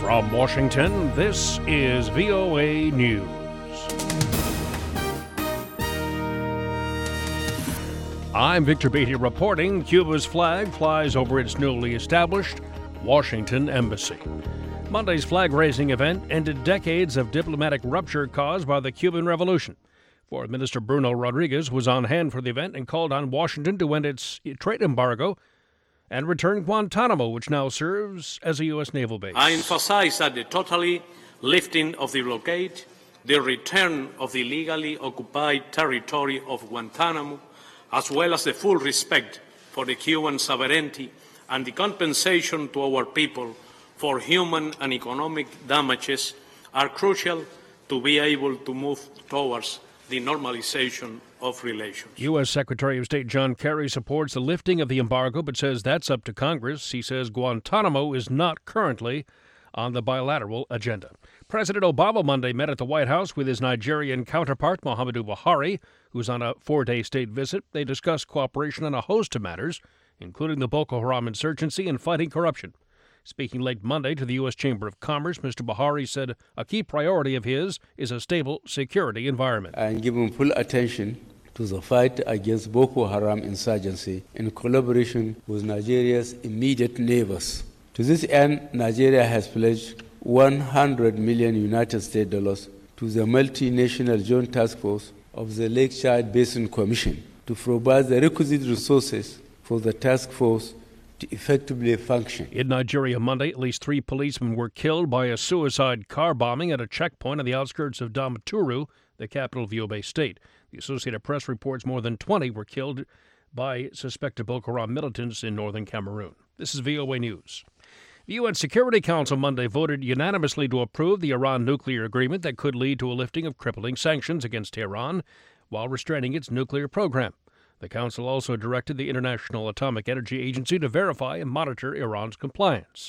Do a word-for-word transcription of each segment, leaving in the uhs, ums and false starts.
From Washington, this is V O A News. I'm Victor Beatty reporting. Cuba's flag flies over its newly established Washington Embassy. Monday's flag-raising event ended decades of diplomatic rupture caused by the Cuban Revolution. Foreign Minister Bruno Rodriguez was on hand for the event and called on Washington to end its trade embargo and return Guantanamo, which now serves as a U S naval base. I emphasize that the totally lifting of the blockade, the return of the legally occupied territory of Guantanamo, as well as the full respect for the Cuban sovereignty and the compensation to our people for human and economic damages are crucial to be able to move towards the normalization of relations. U S. Secretary of State John Kerry supports the lifting of the embargo, but says that's up to Congress. He says Guantanamo is not currently on the bilateral agenda. President Obama Monday met at the White House with his Nigerian counterpart, Muhammadu Buhari, who's on a four-day state visit. They discussed cooperation on a host of matters, including the Boko Haram insurgency and fighting corruption. Speaking late Monday to the U S. Chamber of Commerce, Mister Buhari said a key priority of his is a stable security environment. I am giving full attention to the fight against Boko Haram insurgency in collaboration with Nigeria's immediate neighbors. To this end, Nigeria has pledged one hundred million United States dollars to the multinational joint task force of the Lake Chad Basin Commission to provide the requisite resources for the task force to effectively function. In Nigeria Monday, at least three policemen were killed by a suicide car bombing at a checkpoint on the outskirts of Damaturu, the capital of Yobe State. The Associated Press reports more than twenty were killed by suspected Boko Haram militants in northern Cameroon. This is V O A News. The U N Security Council Monday voted unanimously to approve the Iran nuclear agreement that could lead to a lifting of crippling sanctions against Tehran while restraining its nuclear program. The Council also directed the International Atomic Energy Agency to verify and monitor Iran's compliance.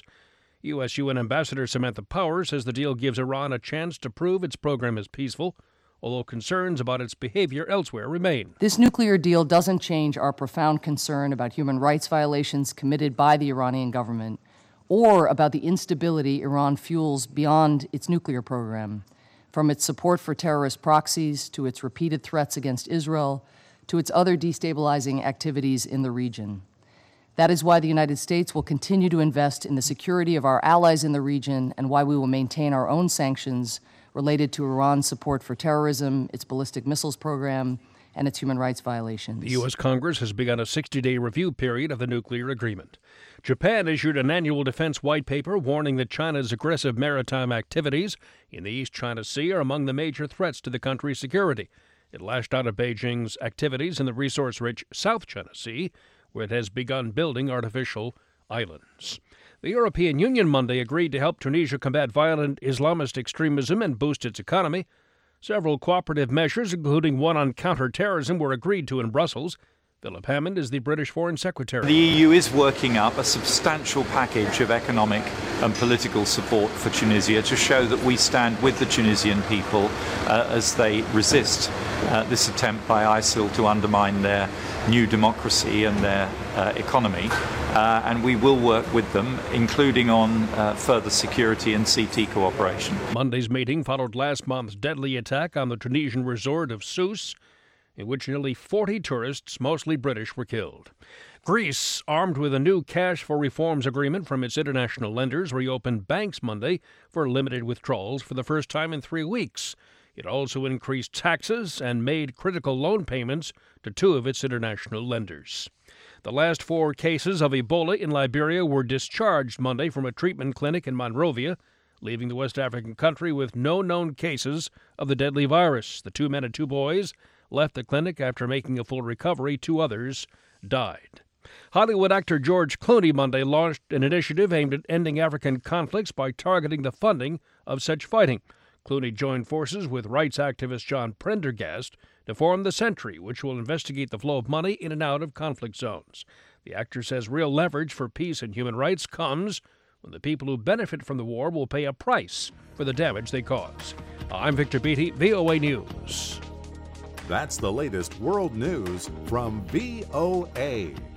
U S. U N Ambassador Samantha Power says the deal gives Iran a chance to prove its program is peaceful, although concerns about its behavior elsewhere remain. This nuclear deal doesn't change our profound concern about human rights violations committed by the Iranian government or about the instability Iran fuels beyond its nuclear program, from its support for terrorist proxies to its repeated threats against Israel to its other destabilizing activities in the region. That is why the United States will continue to invest in the security of our allies in the region and why we will maintain our own sanctions related to Iran's support for terrorism, its ballistic missiles program, and its human rights violations. The U S. Congress has begun a sixty-day review period of the nuclear agreement. Japan issued an annual defense white paper warning that China's aggressive maritime activities in the East China Sea are among the major threats to the country's security. It lashed out at Beijing's activities in the resource-rich South China Sea, where it has begun building artificial islands. The European Union Monday agreed to help Tunisia combat violent Islamist extremism and boost its economy. Several cooperative measures, including one on counter-terrorism, were agreed to in Brussels. Philip Hammond is the British Foreign Secretary. The E U is working up a substantial package of economic and political support for Tunisia to show that we stand with the Tunisian people uh, as they resist uh, this attempt by ISIL to undermine their new democracy and their uh, economy. Uh, and we will work with them, including on uh, further security and C T cooperation. Monday's meeting followed last month's deadly attack on the Tunisian resort of Sousse, in which nearly forty tourists, mostly British, were killed. Greece, armed with a new cash for reforms agreement from its international lenders, reopened banks Monday for limited withdrawals for the first time in three weeks. It also increased taxes and made critical loan payments to two of its international lenders. The last four cases of Ebola in Liberia were discharged Monday from a treatment clinic in Monrovia, leaving the West African country with no known cases of the deadly virus. The two men and two boys left the clinic after making a full recovery. Two others died. Hollywood actor George Clooney Monday launched an initiative aimed at ending African conflicts by targeting the funding of such fighting. Clooney joined forces with rights activist John Prendergast to form The Sentry, which will investigate the flow of money in and out of conflict zones. The actor says real leverage for peace and human rights comes when the people who benefit from the war will pay a price for the damage they cause. I'm Victor Beatty, V O A News. That's the latest world news from V O A.